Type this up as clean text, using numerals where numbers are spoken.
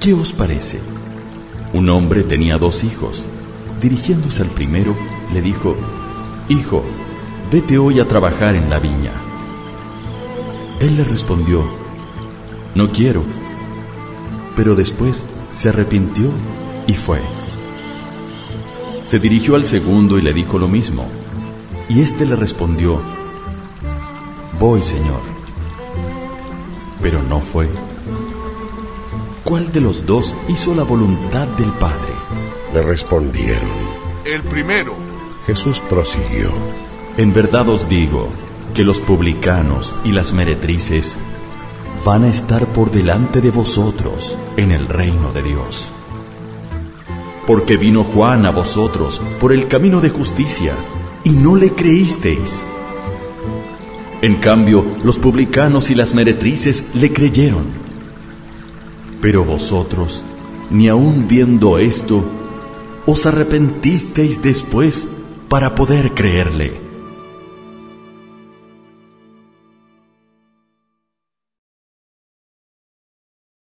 ¿Qué os parece? Un hombre tenía 2 hijos. Dirigiéndose al primero, le dijo: Hijo, vete hoy a trabajar en la viña. Él le respondió: No quiero. Pero después se arrepintió y fue. Se dirigió al segundo y le dijo lo mismo. Y éste le respondió: Voy, Señor. Pero no fue. ¿Cuál de los 2 hizo la voluntad del Padre? Le respondieron: El primero. Jesús prosiguió: En verdad os digo que los publicanos y las meretrices van a estar por delante de vosotros en el reino de Dios. Porque vino Juan a vosotros por el camino de justicia, y no le creísteis. En cambio, los publicanos y las meretrices le creyeron. Pero vosotros, ni aun viendo esto, os arrepentisteis después para poder creerle.